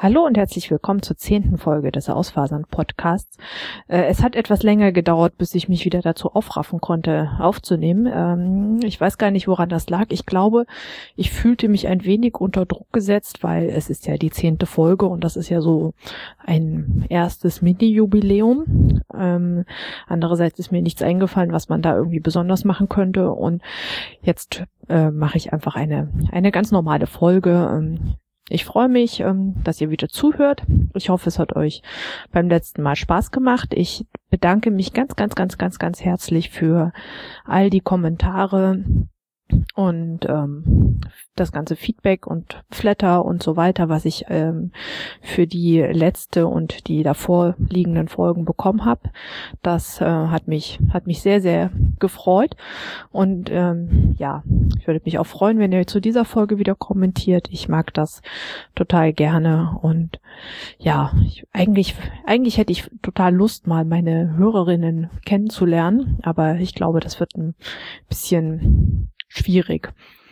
Hallo und herzlich willkommen zur 10. Folge des Ausfasern-Podcasts. Es hat etwas länger gedauert, bis ich mich wieder dazu aufraffen konnte, aufzunehmen. Ich weiß gar nicht, woran das lag. Ich glaube, ich fühlte mich ein wenig unter Druck gesetzt, weil es ist ja die 10. Folge und das ist ja so ein erstes Mini-Jubiläum. Andererseits ist mir nichts eingefallen, was man da irgendwie besonders machen könnte, und jetzt mache ich einfach eine ganz normale Folge. Ich freue mich, dass ihr wieder zuhört. Ich hoffe, es hat euch beim letzten Mal Spaß gemacht. Ich bedanke mich ganz herzlich für all die Kommentare und das ganze Feedback und Flatter und so weiter, was ich für die letzte und die davor liegenden Folgen bekommen habe. Das hat mich sehr gefreut, und ja, ich würde mich auch freuen, wenn ihr zu dieser Folge wieder kommentiert. Ich mag das total gerne, und ja, eigentlich hätte ich total Lust, mal meine Hörerinnen kennenzulernen, aber ich glaube, das wird ein bisschen schwierig.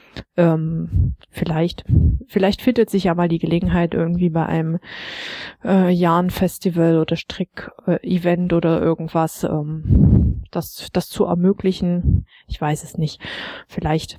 Vielleicht findet sich ja mal die Gelegenheit, irgendwie bei einem Yarn-Festival oder Strick-Event oder irgendwas, das zu ermöglichen. Ich weiß es nicht. Vielleicht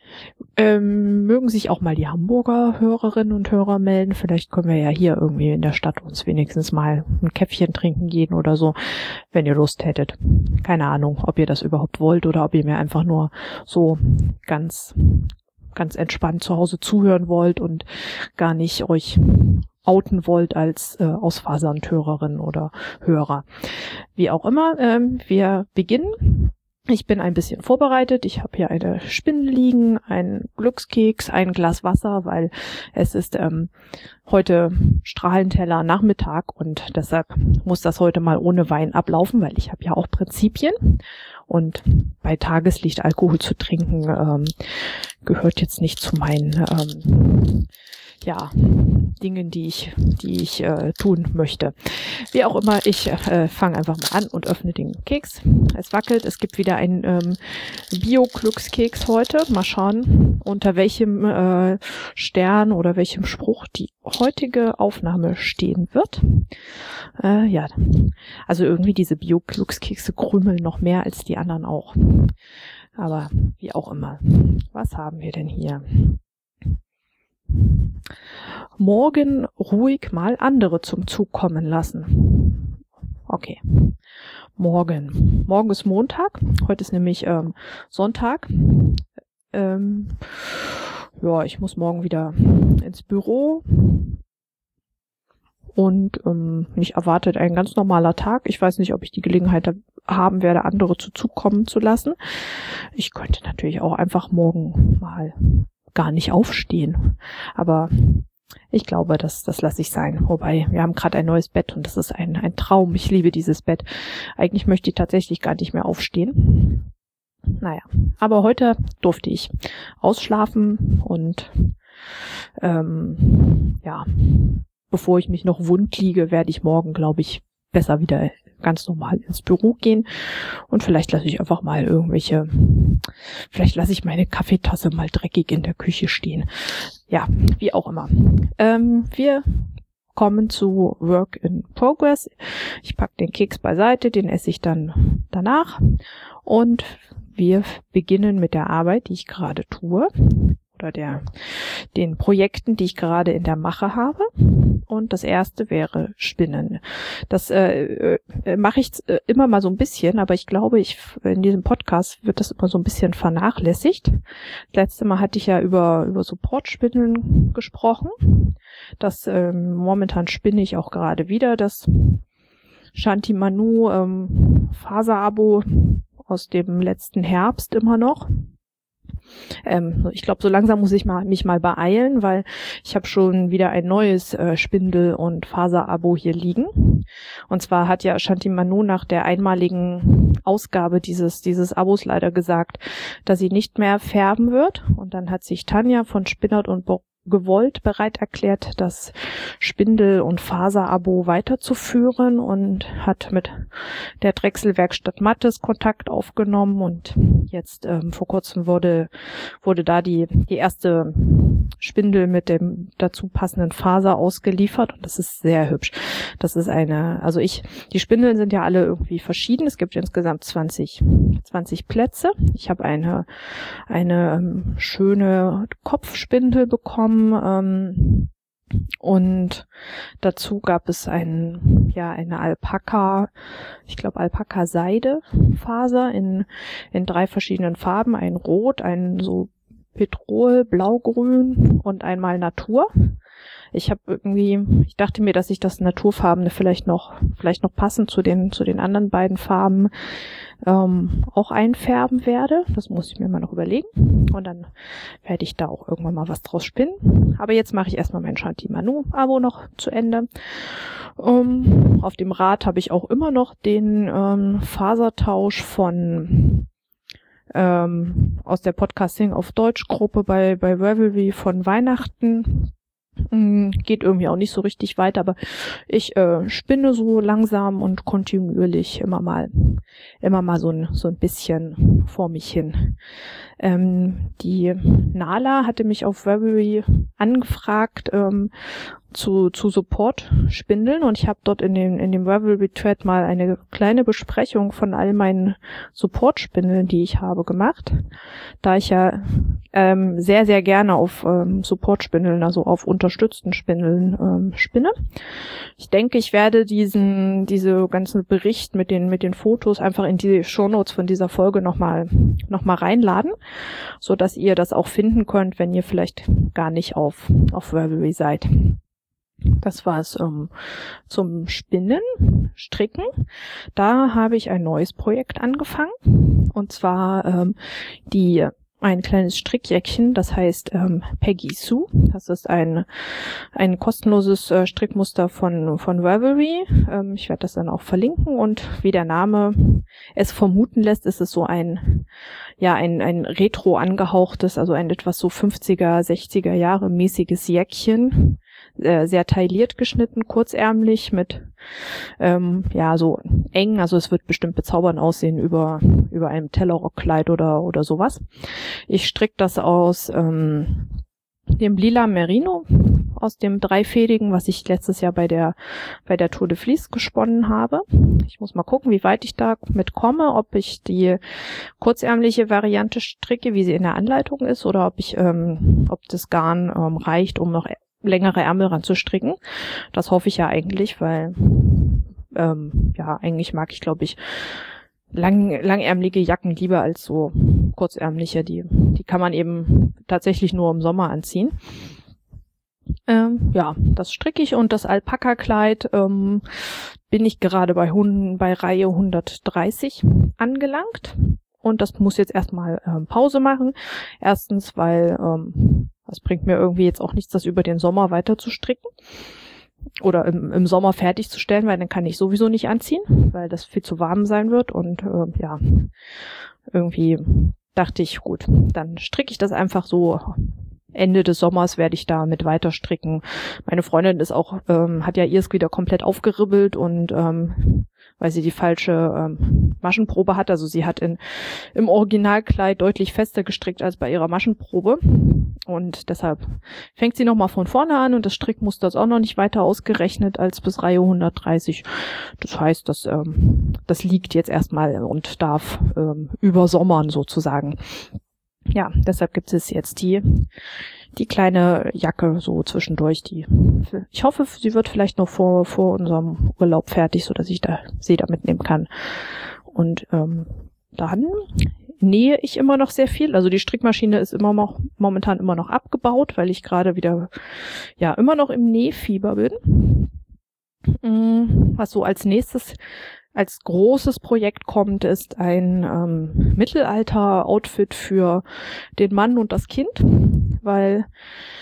mögen sich auch mal die Hamburger Hörerinnen und Hörer melden. Vielleicht können wir ja hier irgendwie in der Stadt uns wenigstens mal ein Käffchen trinken gehen oder so, wenn ihr Lust hättet. Keine Ahnung, ob ihr das überhaupt wollt oder ob ihr mir einfach nur so ganz entspannt zu Hause zuhören wollt und gar nicht euch outen wollt als Ausfasern-Hörerin oder Hörer. Wie auch immer, wir beginnen. Ich bin ein bisschen vorbereitet. Ich habe hier eine Spinne liegen, einen Glückskeks, ein Glas Wasser, weil es ist heute strahlend heller Nachmittag und deshalb muss das heute mal ohne Wein ablaufen, weil ich habe ja auch Prinzipien. Und bei Tageslicht Alkohol zu trinken gehört jetzt nicht zu meinen Dingen, die ich tun möchte. Wie auch immer, ich fange einfach mal an und öffne den Keks. Es wackelt. Es gibt wieder einen Bio-Glückskeks heute. Mal schauen, unter welchem Stern oder welchem Spruch die heutige Aufnahme stehen wird. Ja, also irgendwie diese Bio-Glückskekse krümeln noch mehr als die anderen auch. Aber wie auch immer. Was haben wir denn hier? Morgen ruhig mal andere zum Zug kommen lassen. Okay. Morgen ist Montag. Heute ist nämlich Sonntag. Ja, ich muss morgen wieder ins Büro. Und mich erwartet ein ganz normaler Tag. Ich weiß nicht, ob ich die Gelegenheit haben werde, andere zu Zug kommen zu lassen. Ich könnte natürlich auch einfach morgen mal gar nicht aufstehen. Aber ich glaube, das lasse ich sein. Wobei, wir haben gerade ein neues Bett und das ist ein Traum. Ich liebe dieses Bett. Eigentlich möchte ich tatsächlich gar nicht mehr aufstehen. Naja, aber heute durfte ich ausschlafen und ja, bevor ich mich noch wund liege, werde ich morgen, glaube ich, besser wieder ganz normal ins Büro gehen, und vielleicht lasse ich einfach mal vielleicht lasse ich meine Kaffeetasse mal dreckig in der Küche stehen. Ja, wie auch immer. Wir kommen zu Work in Progress. Ich packe den Keks beiseite, den esse ich dann danach, und wir beginnen mit der Arbeit, die ich gerade tue, oder den Projekten, die ich gerade in der Mache habe. Und das erste wäre Spinnen. Das mache ich immer mal so ein bisschen, aber ich glaube, in diesem Podcast wird das immer so ein bisschen vernachlässigt. Das letzte Mal hatte ich ja über Supportspinnen gesprochen. Momentan spinne ich auch gerade wieder das Shanti Manu Faserabo aus dem letzten Herbst immer noch. Ich glaube, so langsam muss ich mich mal beeilen, weil ich habe schon wieder ein neues Spindel- und Faserabo hier liegen. Und zwar hat ja Shanti Manu nach der einmaligen Ausgabe dieses Abos leider gesagt, dass sie nicht mehr färben wird. Und dann hat sich Tanja von Spinnert und gewollt bereit erklärt, das Spindel- und Faserabo weiterzuführen, und hat mit der Drechselwerkstatt Mattes Kontakt aufgenommen, und jetzt vor kurzem wurde da die erste Spindel mit dem dazu passenden Faser ausgeliefert und das ist sehr hübsch. Das ist die Spindeln sind ja alle irgendwie verschieden. Es gibt insgesamt 20 Plätze. Ich habe eine schöne Kopfspindel bekommen, und dazu gab es eine Alpaka, ich glaube Alpaka-Seide-Faser in 3 verschiedenen Farben, ein Rot, ein so Petrol, Blau-Grün und einmal Natur. Ich dachte mir, dass ich das Naturfarbene vielleicht noch passend zu den anderen beiden Farben auch einfärben werde. Das muss ich mir mal noch überlegen. Und dann werde ich da auch irgendwann mal was draus spinnen. Aber jetzt mache ich erstmal mein Shanti Manu-Abo noch zu Ende. Auf dem Rad habe ich auch immer noch den Fasertausch aus der Podcasting auf Deutsch Gruppe bei Ravelry von Weihnachten. Geht irgendwie auch nicht so richtig weiter, aber ich spinne so langsam und kontinuierlich immer mal so ein bisschen vor mich hin. Die Nala hatte mich auf Ravelry angefragt zu Support-Spindeln und ich habe dort in dem Ravelry-Thread mal eine kleine Besprechung von all meinen Support-Spindeln, die ich habe, gemacht. Da ich ja sehr, sehr gerne auf Support-Spindeln, also auf unterstützten Spindeln spinne. Ich denke, ich werde diese ganzen Bericht mit den Fotos einfach in die Shownotes von dieser Folge noch mal reinladen, so dass ihr das auch finden könnt, wenn ihr vielleicht gar nicht auf Ravelry seid. Das war es zum Stricken. Da habe ich ein neues Projekt angefangen. Und zwar ein kleines Strickjäckchen, das heißt Peggy Sue. Das ist ein kostenloses Strickmuster von Ravelry. Ich werde das dann auch verlinken und wie der Name es vermuten lässt, ist es so ein retro angehauchtes, also ein etwas so 50er, 60er Jahre mäßiges Jäckchen. Sehr tailliert geschnitten, kurzärmlich mit so eng, also es wird bestimmt bezaubernd aussehen über einem Tellerrockkleid oder sowas. Ich stricke das aus dem lila Merino, aus dem dreifädigen, was ich letztes Jahr bei der Tour de Vlies gesponnen habe. Ich muss mal gucken, wie weit ich da mitkomme, ob ich die kurzärmliche Variante stricke, wie sie in der Anleitung ist, oder ob das Garn reicht, um noch längere Ärmel ranzustricken. Das hoffe ich ja eigentlich, weil eigentlich mag ich, glaube ich, langärmelige Jacken lieber als so kurzärmliche. Die kann man eben tatsächlich nur im Sommer anziehen. Das stricke ich und das Alpaka-Kleid bin ich gerade bei Reihe 130 angelangt. Und das muss jetzt erstmal Pause machen. Erstens, weil das bringt mir irgendwie jetzt auch nichts, das über den Sommer weiter zu stricken oder im Sommer fertigzustellen, weil dann kann ich sowieso nicht anziehen, weil das viel zu warm sein wird. Und irgendwie dachte ich, gut, dann stricke ich das einfach so. Ende des Sommers werde ich da mit weiter stricken. Meine Freundin ist auch, hat ja ihrs wieder komplett aufgeribbelt und weil sie die falsche Maschenprobe hat. Also sie hat im Originalkleid deutlich fester gestrickt als bei ihrer Maschenprobe. Und deshalb fängt sie nochmal von vorne an und das Strickmuster ist auch noch nicht weiter ausgerechnet als bis Reihe 130. Das heißt, das liegt jetzt erstmal und darf übersommern sozusagen. Ja, deshalb gibt es jetzt die kleine Jacke so zwischendurch, ich hoffe, sie wird vielleicht noch vor unserem Urlaub fertig, so dass ich sie da mitnehmen kann. Und dann nähe ich immer noch sehr viel. Also die Strickmaschine ist momentan immer noch abgebaut, weil ich gerade wieder immer noch im Nähfieber bin. Was so als nächstes als großes Projekt kommt, ist ein Mittelalter-Outfit für den Mann und das Kind, weil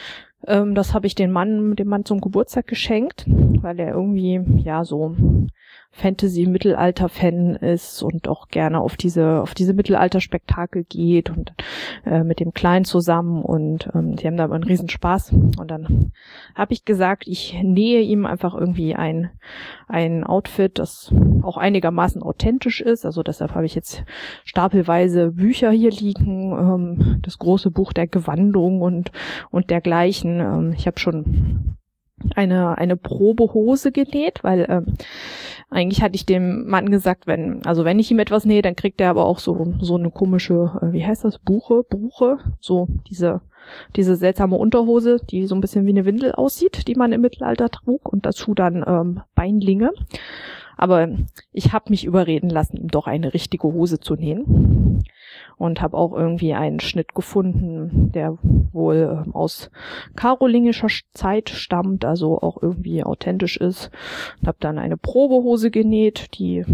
Das habe ich dem Mann zum Geburtstag geschenkt, weil er irgendwie, ja, so Fantasy-Mittelalter-Fan ist und auch gerne auf diese Mittelalter-Spektakel geht und mit dem Kleinen zusammen und die haben da einen Riesenspaß. Und dann habe ich gesagt, ich nähe ihm einfach irgendwie ein Outfit, das auch einigermaßen authentisch ist. Also deshalb habe ich jetzt stapelweise Bücher hier liegen, das große Buch der Gewandung und dergleichen. Ich habe schon eine Probehose genäht, weil eigentlich hatte ich dem Mann gesagt, wenn ich ihm etwas nähe, dann kriegt er aber auch so eine komische, wie heißt das, Buche, so diese seltsame Unterhose, die so ein bisschen wie eine Windel aussieht, die man im Mittelalter trug und dazu dann Beinlinge. Aber ich habe mich überreden lassen, ihm doch eine richtige Hose zu nähen. Und habe auch irgendwie einen Schnitt gefunden, der wohl aus karolingischer Zeit stammt, also auch irgendwie authentisch ist. Und habe dann eine Probehose genäht, die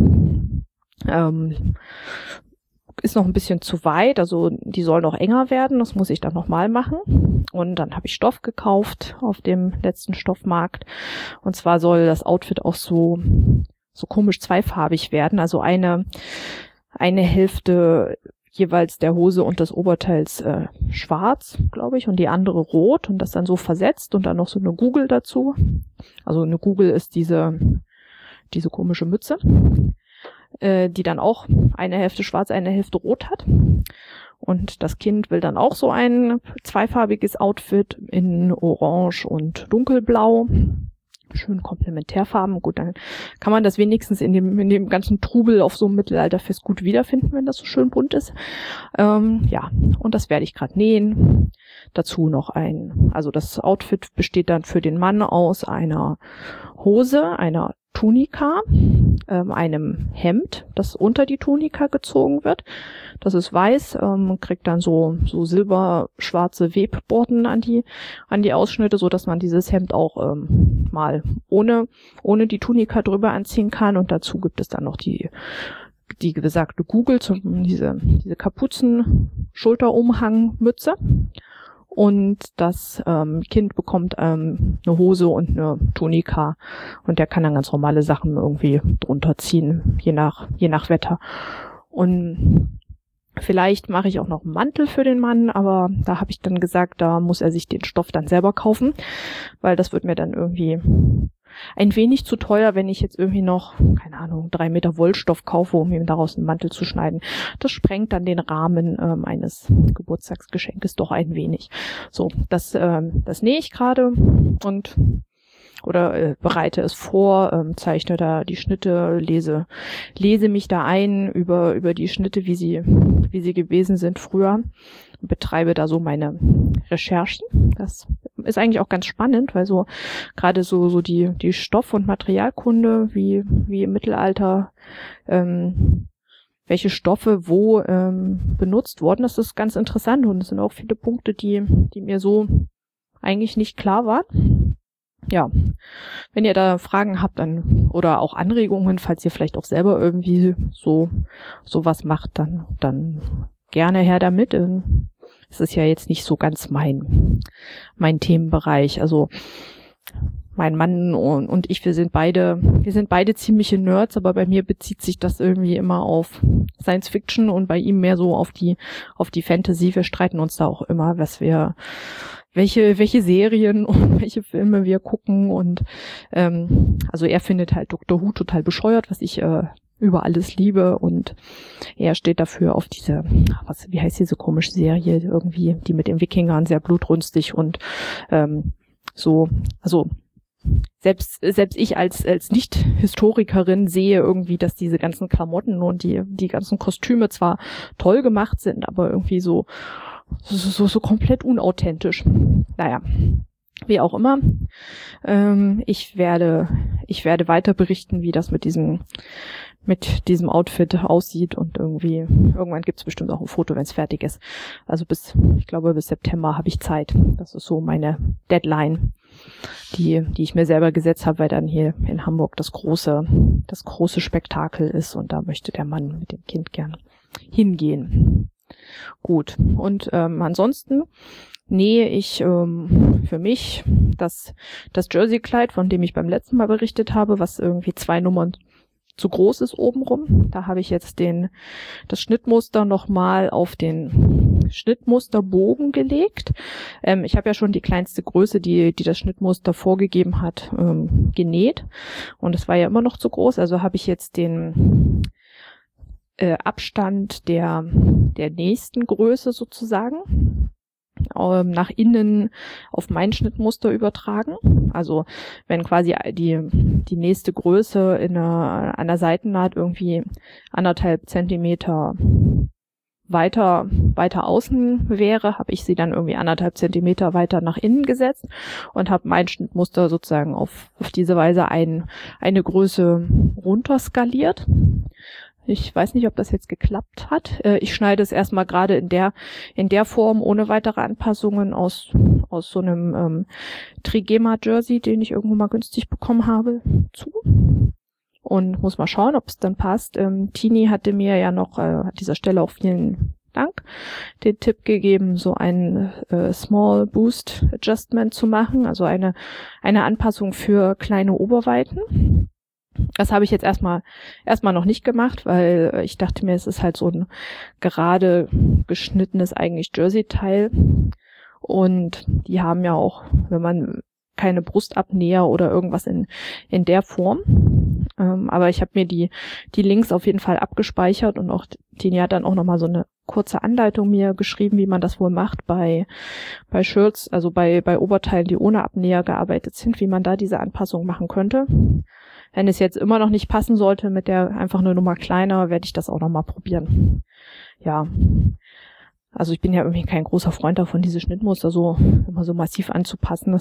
ist noch ein bisschen zu weit, also die soll noch enger werden, das muss ich dann nochmal machen. Und dann habe ich Stoff gekauft auf dem letzten Stoffmarkt. Und zwar soll das Outfit auch so komisch zweifarbig werden, also eine Hälfte jeweils der Hose und des Oberteils schwarz, glaube ich, und die andere rot und das dann so versetzt und dann noch so eine Gugel dazu. Also eine Gugel ist diese komische Mütze, die dann auch eine Hälfte schwarz, eine Hälfte rot hat. Und das Kind will dann auch so ein zweifarbiges Outfit in Orange und Dunkelblau. Schön Komplementärfarben. Gut, dann kann man das wenigstens in dem ganzen Trubel auf so einem Mittelalterfest gut wiederfinden, wenn das so schön bunt ist. Ja, und das werde ich gerade nähen. Dazu noch also das Outfit besteht dann für den Mann aus einer Hose, einer Tunika, einem Hemd, das unter die Tunika gezogen wird. Das ist weiß, kriegt dann so silberschwarze Webborden an die Ausschnitte, so dass man dieses Hemd auch mal ohne die Tunika drüber anziehen kann. Und dazu gibt es dann noch die besagte Gugel, diese Kapuzen-Schulterumhang-Mütze. Und das Kind bekommt eine Hose und eine Tunika und der kann dann ganz normale Sachen irgendwie drunter ziehen, je nach Wetter. Und vielleicht mache ich auch noch einen Mantel für den Mann, aber da habe ich dann gesagt, da muss er sich den Stoff dann selber kaufen, weil das wird mir dann irgendwie ein wenig zu teuer, wenn ich jetzt irgendwie noch, keine Ahnung, 3 Meter Wollstoff kaufe, um ihm daraus einen Mantel zu schneiden. Das sprengt dann den Rahmen eines Geburtstagsgeschenkes doch ein wenig. So, das nähe ich gerade oder bereite es vor, zeichne da die Schnitte, lese mich da ein über die Schnitte, wie sie gewesen sind früher, betreibe da so meine Recherchen. Das ist eigentlich auch ganz spannend, weil so gerade so die Stoff- und Materialkunde, wie im Mittelalter, welche Stoffe wo benutzt wurden, das ist ganz interessant und es sind auch viele Punkte, die mir so eigentlich nicht klar waren. Ja, wenn ihr da Fragen habt dann oder auch Anregungen, falls ihr vielleicht auch selber irgendwie so was macht, dann gerne her damit. Es ist ja jetzt nicht so ganz mein Themenbereich. Also mein Mann und ich, wir sind beide ziemliche Nerds, aber bei mir bezieht sich das irgendwie immer auf Science Fiction und bei ihm mehr so auf die Fantasy. Wir streiten uns da auch immer, welche Serien und welche Filme wir gucken und also er findet halt Dr. Who total bescheuert, was ich über alles liebe und er steht dafür auf diese, wie heißt diese komische Serie irgendwie, die mit den Wikingern sehr blutrünstig und so, also selbst ich als Nicht-Historikerin sehe irgendwie, dass diese ganzen Klamotten und die ganzen Kostüme zwar toll gemacht sind, aber irgendwie so komplett unauthentisch. Naja, wie auch immer. Ich werde weiter berichten, wie das mit diesem Outfit aussieht und irgendwann gibt's bestimmt auch ein Foto, wenn es fertig ist. Also ich glaube bis September habe ich Zeit. Das ist so meine Deadline, die ich mir selber gesetzt habe, weil dann hier in Hamburg das große Spektakel ist und da möchte der Mann mit dem Kind gern hingehen. Gut. Und ansonsten nähe ich für mich das Jersey-Kleid, von dem ich beim letzten Mal berichtet habe, was irgendwie 2 Nummern zu groß ist obenrum. Da habe ich jetzt das Schnittmuster nochmal auf den Schnittmusterbogen gelegt. Ich habe ja schon die kleinste Größe, die das Schnittmuster vorgegeben hat, genäht. Und es war ja immer noch zu groß. Also habe ich jetzt den Abstand der nächsten Größe sozusagen nach innen auf mein Schnittmuster übertragen. Also wenn quasi die nächste Größe an der Seitennaht irgendwie 1,5 Zentimeter weiter außen wäre, habe ich sie dann irgendwie 1,5 Zentimeter weiter nach innen gesetzt und habe mein Schnittmuster sozusagen auf diese Weise eine Größe runterskaliert. Ich weiß nicht, ob das jetzt geklappt hat. Ich schneide es erstmal gerade in der Form ohne weitere Anpassungen aus so einem Trigema-Jersey, den ich irgendwo mal günstig bekommen habe, zu. Und muss mal schauen, ob es dann passt. Tini hatte mir ja noch an dieser Stelle auch vielen Dank den Tipp gegeben, so ein Small Boost Adjustment zu machen, also eine Anpassung für kleine Oberweiten. Das habe ich jetzt erstmal noch nicht gemacht, weil ich dachte mir, es ist halt so ein gerade geschnittenes eigentlich Jersey-Teil. Und die haben ja auch, wenn man keine Brustabnäher oder irgendwas in der Form. Aber ich habe mir die Links auf jeden Fall abgespeichert und auch Tini hat dann auch nochmal so eine kurze Anleitung mir geschrieben, wie man das wohl macht bei Shirts, also bei Oberteilen, die ohne Abnäher gearbeitet sind, wie man da diese Anpassung machen könnte. Wenn es jetzt immer noch nicht passen sollte mit der einfach eine Nummer kleiner, werde ich das auch nochmal probieren. Ja, also ich bin ja irgendwie kein großer Freund davon, diese Schnittmuster so immer so massiv anzupassen.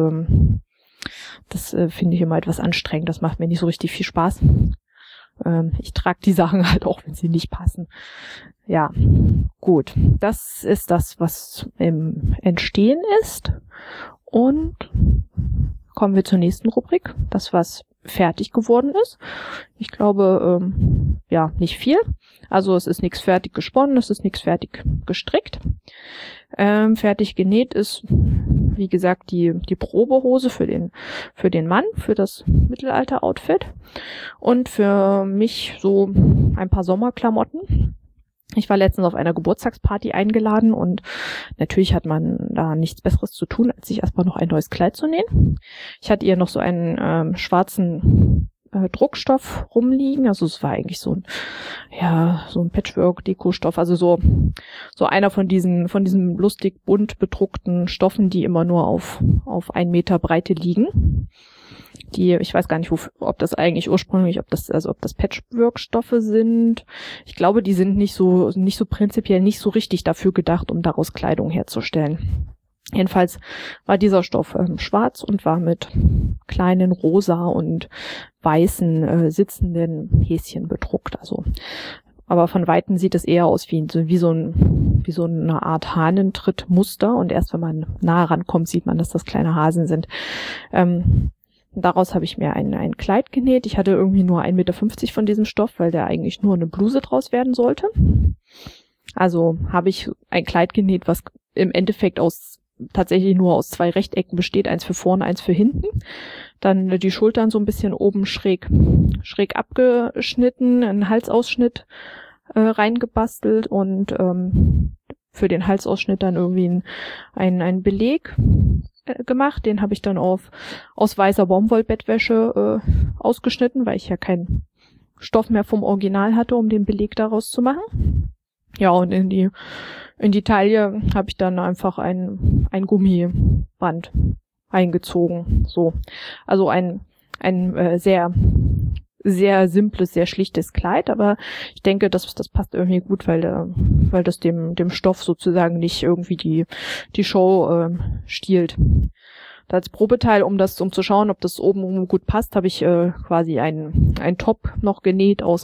Das finde ich immer etwas anstrengend. Das macht mir nicht so richtig viel Spaß. Ich trage die Sachen halt auch, wenn sie nicht passen. Ja, gut. Das ist das, was im Entstehen ist. Und kommen wir zur nächsten Rubrik. Das, was fertig geworden ist. Ich glaube, nicht viel. Also es ist nichts fertig gesponnen, es ist nichts fertig gestrickt. Fertig genäht ist, wie gesagt, die Probehose für den Mann, für das Mittelalter-Outfit. Und für mich so ein paar Sommerklamotten. Ich war letztens auf einer Geburtstagsparty eingeladen und natürlich hat man da nichts Besseres zu tun, als sich erstmal noch ein neues Kleid zu nähen. Ich hatte ihr noch so einen schwarzen Druckstoff rumliegen, also es war eigentlich so ein Patchwork-Deko-Stoff, also so einer von diesen lustig bunt bedruckten Stoffen, die immer nur auf 1 Meter Breite liegen. Ich weiß gar nicht, ob das eigentlich ursprünglich, ob das Patchwork-Stoffe sind. Ich glaube, die sind nicht so prinzipiell nicht so richtig dafür gedacht, um daraus Kleidung herzustellen. Jedenfalls war dieser Stoff schwarz und war mit kleinen rosa und weißen sitzenden Häschen bedruckt. Also, aber von Weitem sieht es eher aus wie so eine Art Hahnentrittmuster. Und erst wenn man nahe rankommt, sieht man, dass das kleine Hasen sind. Daraus habe ich mir ein Kleid genäht. Ich hatte irgendwie nur 1,50 Meter von diesem Stoff, weil der eigentlich nur eine Bluse draus werden sollte. Also habe ich ein Kleid genäht, was im Endeffekt tatsächlich nur aus 2 Rechtecken besteht, eins für vorne, eins für hinten. Dann die Schultern so ein bisschen oben schräg abgeschnitten, einen Halsausschnitt reingebastelt und für den Halsausschnitt dann irgendwie ein Beleg gemacht. Den habe ich dann aus weißer Baumwollbettwäsche ausgeschnitten, weil ich ja keinen Stoff mehr vom Original hatte, um den Beleg daraus zu machen. Ja, und in die Taille habe ich dann einfach ein Gummiband eingezogen. So. Also ein sehr, sehr simples, sehr schlichtes Kleid, aber ich denke, das passt irgendwie gut, weil das dem Stoff sozusagen nicht irgendwie die Show stiehlt. Als Probeteil, um zu schauen, ob das oben gut passt, habe ich quasi einen Top noch genäht aus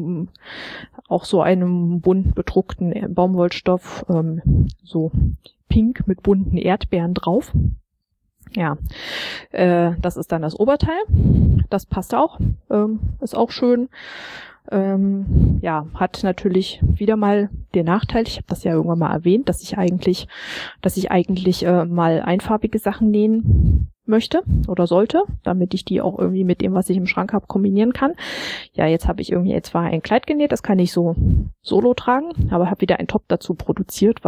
so einem bunt bedruckten Baumwollstoff, so pink mit bunten Erdbeeren drauf. Ja, das ist dann das Oberteil. Das passt auch, ist auch schön. Hat natürlich wieder mal den Nachteil, ich habe das ja irgendwann mal erwähnt, dass ich eigentlich mal einfarbige Sachen nähen möchte oder sollte, damit ich die auch irgendwie mit dem, was ich im Schrank habe, kombinieren kann. Ja, jetzt habe ich irgendwie zwar ein Kleid genäht, das kann ich so solo tragen, aber habe wieder ein Top dazu produziert,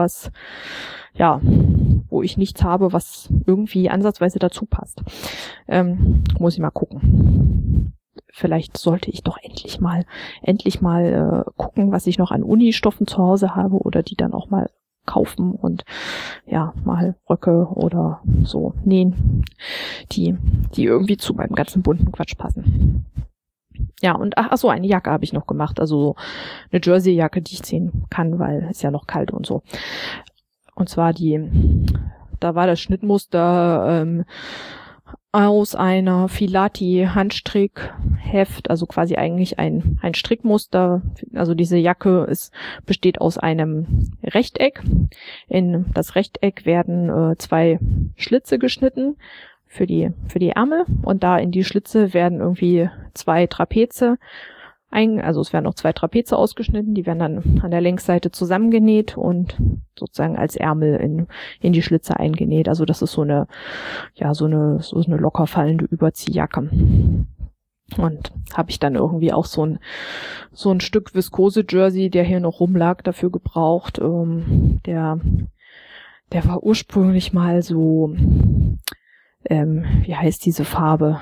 wo ich nichts habe, was irgendwie ansatzweise dazu passt. Muss ich mal gucken. Vielleicht sollte ich doch endlich mal gucken, was ich noch an Unistoffen zu Hause habe oder die dann auch mal kaufen und mal Röcke oder so nähen, die irgendwie zu meinem ganzen bunten Quatsch passen. Ja, und eine Jacke habe ich noch gemacht, also so eine Jersey-Jacke, die ich ziehen kann, weil es ja noch kalt und so. Und zwar da war das Schnittmuster aus einer Filati-Handstrickheft, also quasi eigentlich ein Strickmuster. Also diese Jacke besteht aus einem Rechteck. In das Rechteck werden 2 Schlitze geschnitten für die Ärmel und da in die Schlitze werden irgendwie 2 Trapeze es werden noch 2 Trapeze ausgeschnitten, die werden dann an der Längsseite zusammengenäht und sozusagen als Ärmel in die Schlitze eingenäht. Also das ist so eine locker fallende Überziehjacke. Und habe ich dann irgendwie auch so ein Stück Viskose-Jersey, der hier noch rumlag, dafür gebraucht. Der war ursprünglich mal so, wie heißt diese Farbe?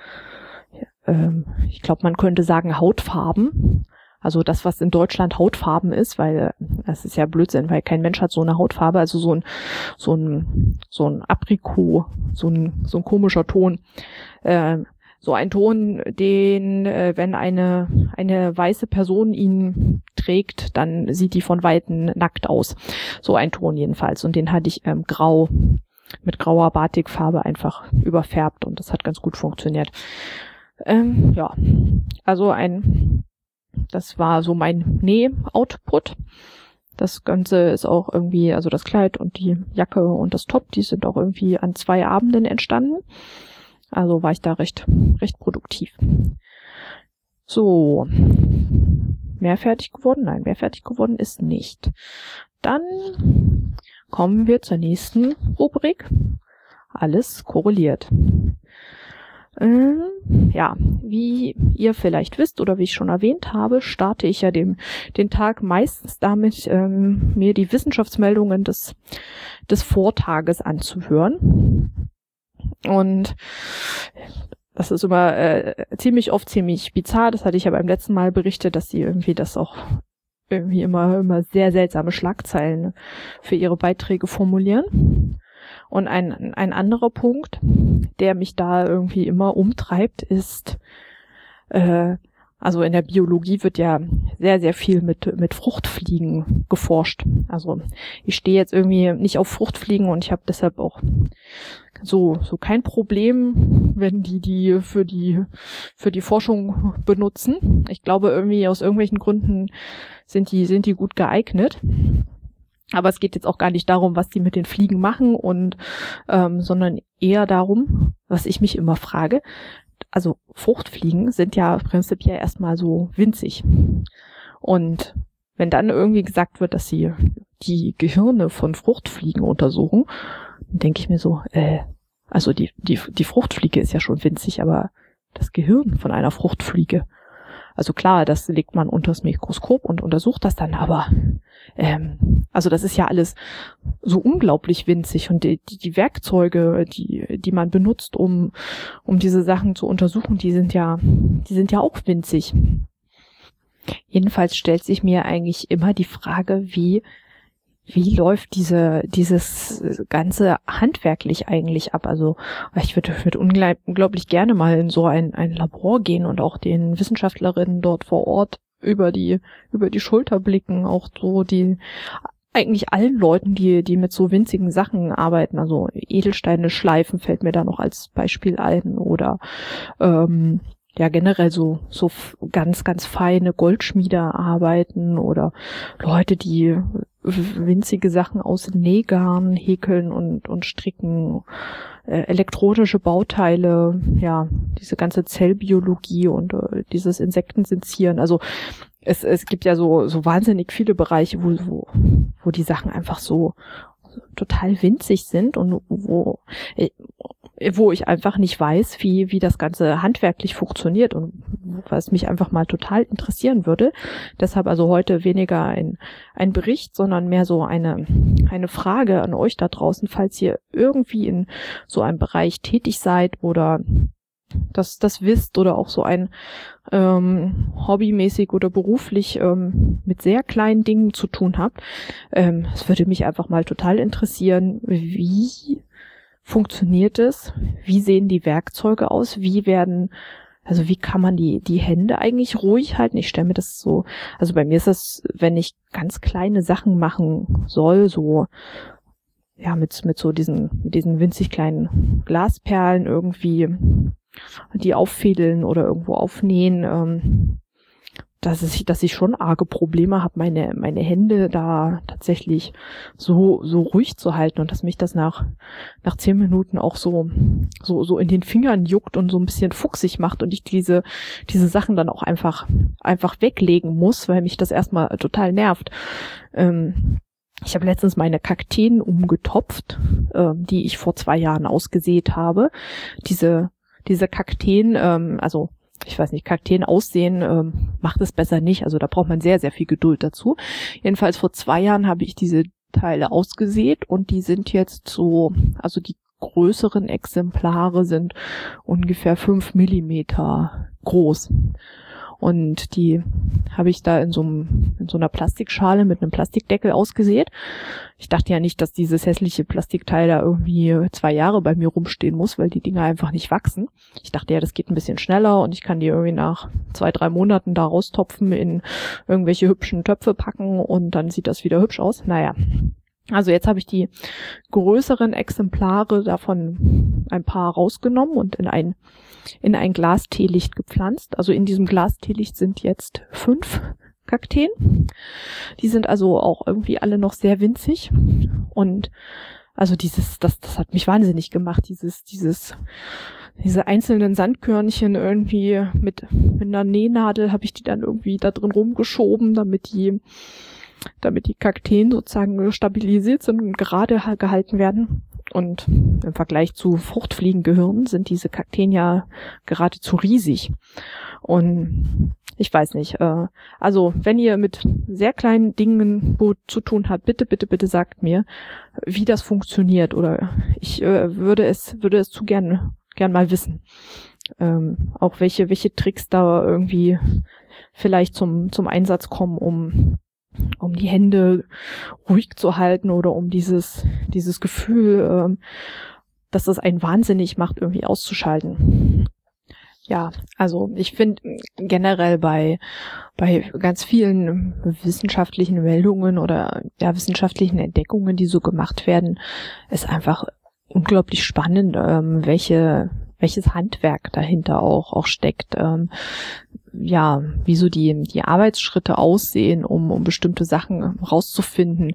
Ich glaube, man könnte sagen Hautfarben. Also das, was in Deutschland Hautfarben ist, weil das ist ja Blödsinn, weil kein Mensch hat so eine Hautfarbe. Also so ein Aprikot, so ein komischer Ton. So ein Ton, den, wenn eine weiße Person ihn trägt, dann sieht die von Weitem nackt aus. So ein Ton jedenfalls. Und den hatte ich grau, mit grauer Batikfarbe einfach überfärbt und das hat ganz gut funktioniert. Das war so mein Näh-Output. Das Ganze ist auch irgendwie, also das Kleid und die Jacke und das Top, die sind auch irgendwie an 2 Abenden entstanden. Also war ich da recht produktiv. So. Mehr fertig geworden? Nein, mehr fertig geworden ist nicht. Dann kommen wir zur nächsten Rubrik. Alles korreliert. Wie ihr vielleicht wisst oder wie ich schon erwähnt habe, starte ich ja den Tag meistens damit, mir die Wissenschaftsmeldungen des Vortages anzuhören. Und das ist immer ziemlich bizarr. Das hatte ich ja beim letzten Mal berichtet, dass sie irgendwie das auch irgendwie immer sehr seltsame Schlagzeilen für ihre Beiträge formulieren. Und ein anderer Punkt, der mich da irgendwie immer umtreibt, ist, also in der Biologie wird ja sehr, sehr viel mit Fruchtfliegen geforscht. Also ich stehe jetzt irgendwie nicht auf Fruchtfliegen und ich habe deshalb auch so kein Problem, wenn die für die Forschung benutzen. Ich glaube irgendwie aus irgendwelchen Gründen sind die gut geeignet. Aber es geht jetzt auch gar nicht darum, was die mit den Fliegen machen sondern eher darum, was ich mich immer frage. Also Fruchtfliegen sind ja prinzipiell erstmal so winzig. Und wenn dann irgendwie gesagt wird, dass sie die Gehirne von Fruchtfliegen untersuchen, dann denke ich mir so, also die Fruchtfliege ist ja schon winzig, aber das Gehirn von einer Fruchtfliege, also klar, das legt man unter das Mikroskop und untersucht das dann, aber also das ist ja alles so unglaublich winzig und die Werkzeuge, die man benutzt, um diese Sachen zu untersuchen, die sind ja auch winzig. Jedenfalls stellt sich mir eigentlich immer die Frage, wie läuft dieses Ganze handwerklich eigentlich ab? Also ich würde unglaublich gerne mal in so ein Labor gehen und auch den Wissenschaftlerinnen dort vor Ort über die Schulter blicken, auch so eigentlich allen Leuten, die mit so winzigen Sachen arbeiten, also Edelsteine schleifen fällt mir da noch als Beispiel ein oder generell so ganz, ganz feine Goldschmiede arbeiten oder Leute, die winzige Sachen aus Nähgarn häkeln und stricken, elektronische Bauteile, ja, diese ganze Zellbiologie und dieses Insektensezieren. Also es gibt ja so wahnsinnig viele Bereiche, wo die Sachen einfach so total winzig sind und wo ich einfach nicht weiß, wie das Ganze handwerklich funktioniert und was mich einfach mal total interessieren würde. Deshalb also heute weniger ein Bericht, sondern mehr so eine Frage an euch da draußen, falls ihr irgendwie in so einem Bereich tätig seid oder das wisst oder auch so ein hobbymäßig oder beruflich mit sehr kleinen Dingen zu tun habt. Es würde mich einfach mal total interessieren, wie funktioniert es? Wie sehen die Werkzeuge aus? Wie kann man die Hände eigentlich ruhig halten? Ich stelle mir das so, also bei mir ist das, wenn ich ganz kleine Sachen machen soll, so ja mit so diesen winzig kleinen Glasperlen irgendwie, die auffädeln oder irgendwo aufnähen, dass ich schon arge Probleme habe, meine Hände da tatsächlich so ruhig zu halten und dass mich das nach 10 Minuten auch so in den Fingern juckt und so ein bisschen fuchsig macht und ich diese Sachen dann auch einfach weglegen muss, weil mich das erstmal total nervt. Ich habe letztens meine Kakteen umgetopft, die ich vor 2 Jahren ausgesät habe. Diese Kakteen, also ich weiß nicht, Kakteen aussehen macht es besser nicht. Also da braucht man sehr, sehr viel Geduld dazu. Jedenfalls vor 2 Jahren habe ich diese Teile ausgesät und die sind jetzt so, also die größeren Exemplare sind ungefähr 5 Millimeter groß. Und die habe ich da in so einer Plastikschale mit einem Plastikdeckel ausgesät. Ich dachte ja nicht, dass dieses hässliche Plastikteil da irgendwie 2 Jahre bei mir rumstehen muss, weil die Dinger einfach nicht wachsen. Ich dachte ja, das geht ein bisschen schneller und ich kann die irgendwie nach 2, 3 Monaten da raustopfen, in irgendwelche hübschen Töpfe packen und dann sieht das wieder hübsch aus. Naja. Also jetzt habe ich die größeren Exemplare davon ein paar rausgenommen und in ein Glasteelicht gepflanzt. Also in diesem Glasteelicht sind jetzt 5 Kakteen. Die sind also auch irgendwie alle noch sehr winzig. Und also das hat mich wahnsinnig gemacht, diese einzelnen Sandkörnchen irgendwie mit einer Nähnadel habe ich die dann irgendwie da drin rumgeschoben, damit die Kakteen sozusagen stabilisiert sind und gerade gehalten werden. Und im Vergleich zu Fruchtfliegengehirnen sind diese Kakteen ja geradezu riesig. Und ich weiß nicht, also wenn ihr mit sehr kleinen Dingen zu tun habt, bitte sagt mir, wie das funktioniert. Oder ich würde es zu gern mal wissen. Auch welche Tricks da irgendwie vielleicht zum Einsatz kommen, um die Hände ruhig zu halten oder um dieses Gefühl, dass das einen wahnsinnig macht, irgendwie auszuschalten. Ja, also ich finde generell bei ganz vielen wissenschaftlichen Meldungen oder ja wissenschaftlichen Entdeckungen, die so gemacht werden, ist einfach unglaublich spannend, welches Handwerk dahinter auch steckt. Ja, wie so die Arbeitsschritte aussehen, um bestimmte Sachen rauszufinden.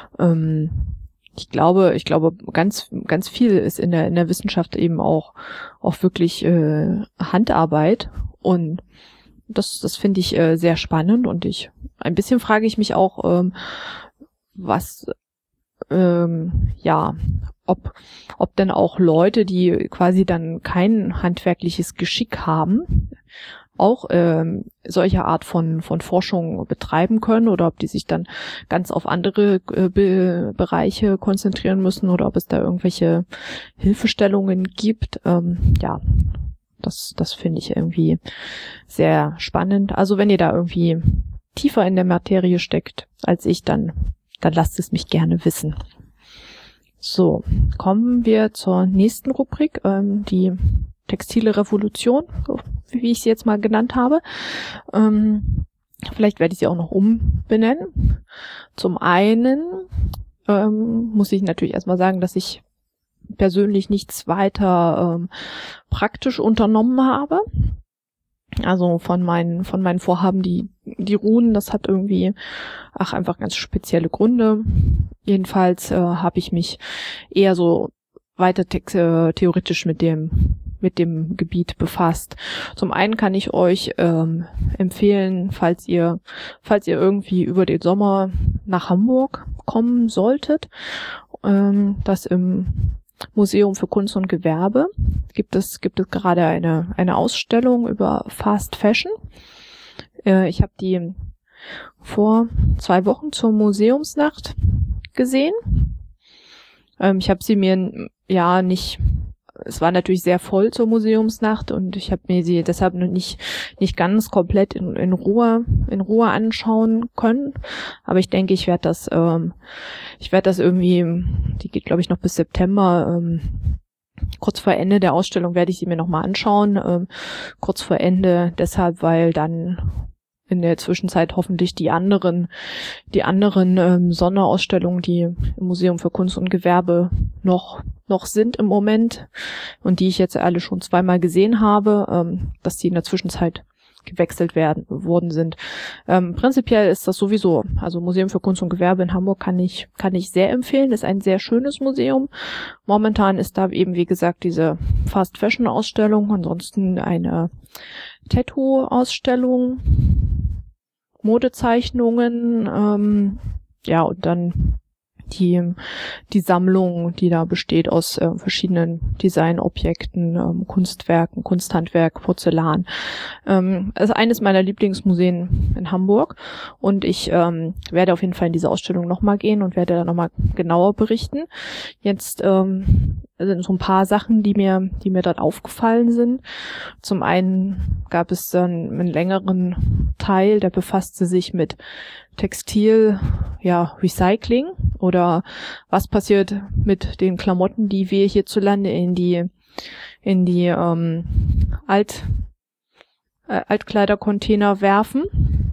Ich glaube, ganz viel ist in der Wissenschaft eben auch wirklich Handarbeit und das finde ich sehr spannend und ein bisschen frage ich mich auch, ob denn auch Leute, die quasi dann kein handwerkliches Geschick haben, auch solche Art von Forschung betreiben können oder ob die sich dann ganz auf andere Bereiche konzentrieren müssen oder ob es da irgendwelche Hilfestellungen gibt. Ja, das finde ich irgendwie sehr spannend. Also wenn ihr da irgendwie tiefer in der Materie steckt als ich, dann lasst es mich gerne wissen. So, kommen wir zur nächsten Rubrik, die textile Revolution, wie ich sie jetzt mal genannt habe. Vielleicht werde ich sie auch noch umbenennen. Zum einen muss ich natürlich erstmal sagen, dass ich persönlich nichts weiter praktisch unternommen habe. Also von meinen Vorhaben, die ruhen, das hat irgendwie einfach ganz spezielle Gründe. Jedenfalls habe ich mich eher so weiter theoretisch mit dem Gebiet befasst. Zum einen kann ich euch empfehlen, falls ihr irgendwie über den Sommer nach Hamburg kommen solltet, dass im Museum für Kunst und Gewerbe gibt es gerade eine Ausstellung über Fast Fashion. Ich habe die vor 2 Wochen zur Museumsnacht gesehen. Ich habe sie mir es war natürlich sehr voll zur Museumsnacht und ich habe mir sie deshalb noch nicht ganz komplett in Ruhe anschauen können. Aber ich denke, ich werde das irgendwie, die geht glaube ich noch bis September, kurz vor Ende der Ausstellung werde ich sie mir nochmal anschauen. Kurz vor Ende deshalb, weil dann in der Zwischenzeit hoffentlich die anderen Sonderausstellungen, die im Museum für Kunst und Gewerbe noch sind im Moment und die ich jetzt alle schon 2-mal gesehen habe, dass die in der Zwischenzeit gewechselt worden sind. Prinzipiell ist das sowieso, also Museum für Kunst und Gewerbe in Hamburg kann ich sehr empfehlen. Das ist ein sehr schönes Museum. Momentan ist da eben, wie gesagt, diese Fast Fashion Ausstellung, ansonsten eine Tattoo-Ausstellung, Modezeichnungen, und dann die Sammlung, die da besteht aus verschiedenen Designobjekten, Kunstwerken, Kunsthandwerk, Porzellan. Also eines meiner Lieblingsmuseen in Hamburg und ich werde auf jeden Fall in diese Ausstellung nochmal gehen und werde da nochmal genauer berichten. Jetzt sind so ein paar Sachen, die mir dort aufgefallen sind. Zum einen gab es dann einen längeren Teil, der befasste sich mit Recycling oder was passiert mit den Klamotten, die wir hierzulande in die Altkleidercontainer werfen.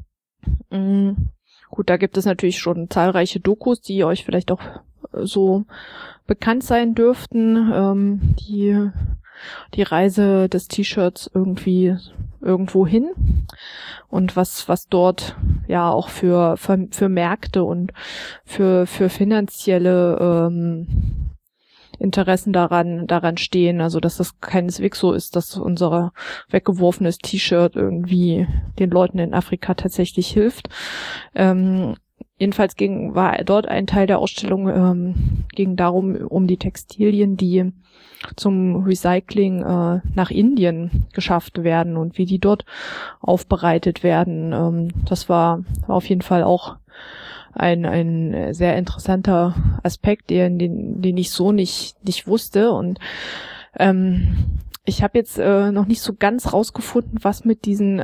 Gut, da gibt es natürlich schon zahlreiche Dokus, die euch vielleicht auch so bekannt sein dürften. Die Reise des T-Shirts irgendwo hin und was dort ja auch für Märkte und für finanzielle Interessen daran stehen, also dass das keineswegs so ist, dass unser weggeworfenes T-Shirt irgendwie den Leuten in Afrika tatsächlich hilft. Jedenfalls war dort ein Teil der Ausstellung, ging darum, um die Textilien, die zum Recycling nach Indien geschafft werden und wie die dort aufbereitet werden. Das war auf jeden Fall auch ein sehr interessanter Aspekt, den ich so nicht wusste. Und ich habe jetzt noch nicht so ganz rausgefunden, was mit diesen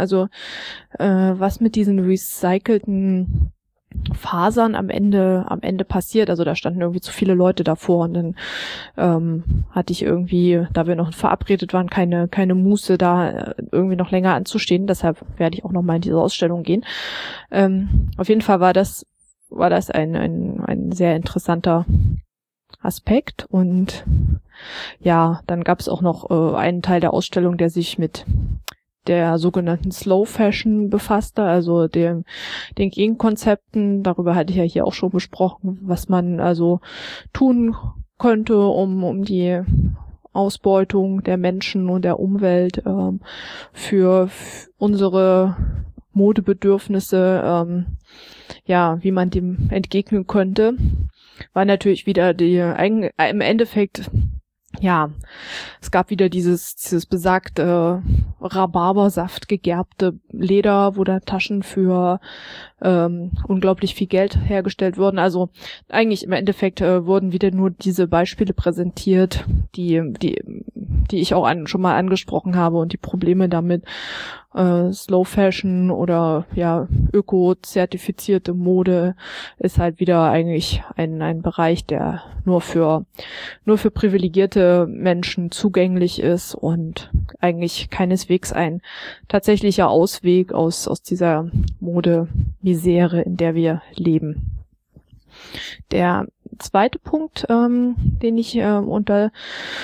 recycelten Fasern am Ende passiert. Also da standen irgendwie zu viele Leute davor und dann hatte ich irgendwie, da wir noch verabredet waren, keine Muße, da irgendwie noch länger anzustehen. Deshalb werde ich auch noch mal in diese Ausstellung gehen. Auf jeden Fall war das ein sehr interessanter Aspekt und ja, dann gab es auch noch einen Teil der Ausstellung, der sich mit der sogenannten Slow Fashion befasste, also den Gegenkonzepten. Darüber hatte ich ja hier auch schon besprochen, was man also tun könnte, um die Ausbeutung der Menschen und der Umwelt für unsere Modebedürfnisse, wie man dem entgegnen könnte. War natürlich wieder im Endeffekt, es gab wieder dieses besagte Rhabarbersaft gegerbte Leder, wo da Taschen für unglaublich viel Geld hergestellt wurden. Also eigentlich im Endeffekt wurden wieder nur diese Beispiele präsentiert, die ich auch schon mal angesprochen habe und die Probleme damit. Slow Fashion oder öko-zertifizierte Mode ist halt wieder eigentlich ein Bereich, der nur für privilegierte Menschen zugänglich ist und eigentlich keineswegs ein tatsächlicher Ausweg aus dieser Modemisere, in der wir leben. Der zweite Punkt, den ich unter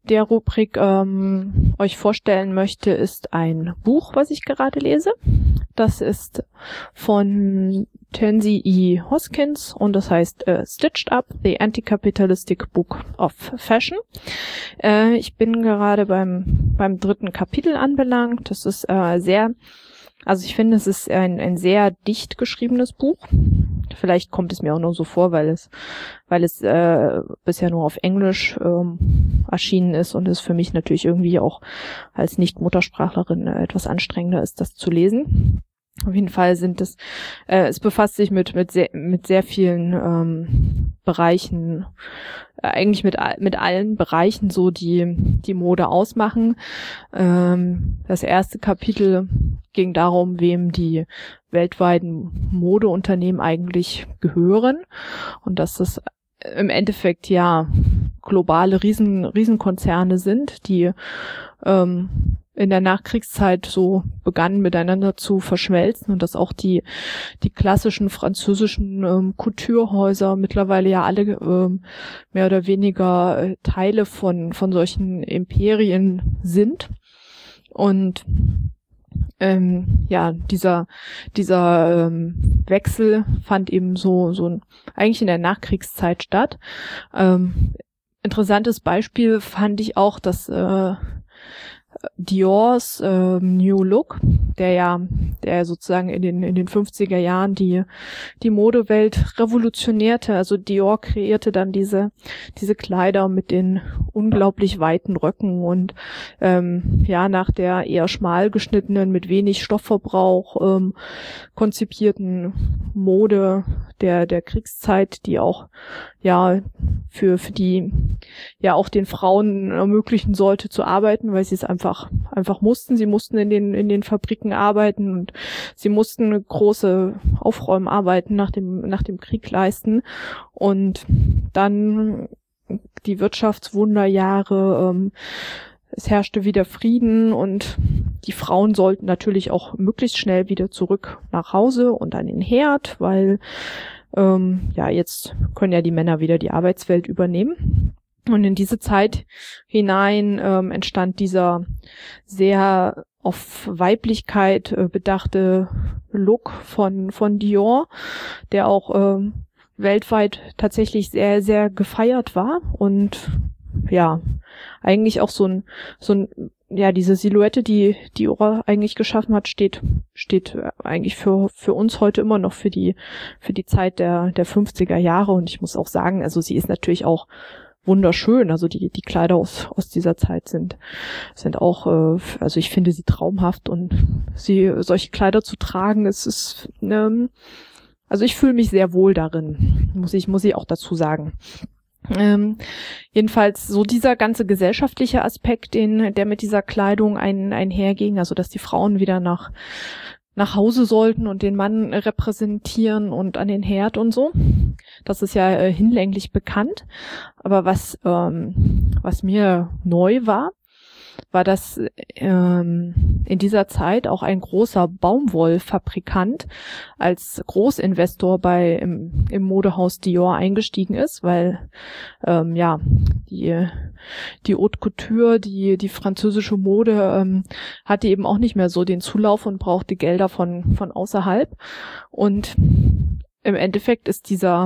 der Rubrik euch vorstellen möchte, ist ein Buch, was ich gerade lese. Das ist von Tansy E. Hoskins und das heißt Stitched Up, The Anti-Capitalistic Book of Fashion. Ich bin gerade beim 3. Kapitel anbelangt. Das ist also ich finde, es ist ein sehr dicht geschriebenes Buch. Vielleicht kommt es mir auch nur so vor, weil es bisher nur auf Englisch erschienen ist und es für mich natürlich irgendwie auch als Nicht-Muttersprachlerin etwas anstrengender ist, das zu lesen. Auf jeden Fall es befasst sich mit sehr vielen Bereichen, eigentlich mit allen Bereichen, so die Mode ausmachen. Das erste Kapitel ging darum, wem die weltweiten Modeunternehmen eigentlich gehören und dass das im Endeffekt ja globale Riesenkonzerne sind, die in der Nachkriegszeit so begannen miteinander zu verschmelzen und dass auch die klassischen französischen Couturehäuser mittlerweile ja alle mehr oder weniger Teile von solchen Imperien sind. Und dieser Wechsel fand eben so eigentlich in der Nachkriegszeit statt. Interessantes Beispiel fand ich auch, dass Diors New Look, der sozusagen in den 50er Jahren die Modewelt revolutionierte. Also Dior kreierte dann diese Kleider mit den unglaublich weiten Röcken und nach der eher schmal geschnittenen, mit wenig Stoffverbrauch konzipierten Mode der Kriegszeit, die auch für die auch den Frauen ermöglichen sollte zu arbeiten, weil sie es einfach mussten. Sie mussten in den Fabriken arbeiten und sie mussten große Aufräumarbeiten nach dem Krieg leisten. Und dann die Wirtschaftswunderjahre, es herrschte wieder Frieden und die Frauen sollten natürlich auch möglichst schnell wieder zurück nach Hause und an den Herd, weil jetzt können ja die Männer wieder die Arbeitswelt übernehmen. Und in diese Zeit hinein entstand dieser sehr auf Weiblichkeit bedachte Look von Dior, der auch weltweit tatsächlich sehr, sehr gefeiert war und eigentlich auch diese Silhouette, die Dior eigentlich geschaffen hat, steht eigentlich für uns heute immer noch für die Zeit der 50er Jahre. Und ich muss auch sagen, also sie ist natürlich auch wunderschön. Also die Kleider aus dieser Zeit sind auch, also ich finde sie traumhaft und solche Kleider zu tragen, also ich fühle mich sehr wohl darin, muss ich auch dazu sagen. Jedenfalls so dieser ganze gesellschaftliche Aspekt, der mit dieser Kleidung einherging, also dass die Frauen wieder nach Hause sollten und den Mann repräsentieren und an den Herd und so. Das ist ja hinlänglich bekannt. Aber was mir neu war, dass in dieser Zeit auch ein großer Baumwollfabrikant als Großinvestor im Modehaus Dior eingestiegen ist, weil die Haute Couture, die französische Mode hatte eben auch nicht mehr so den Zulauf und brauchte Gelder von außerhalb. Und im Endeffekt ist dieser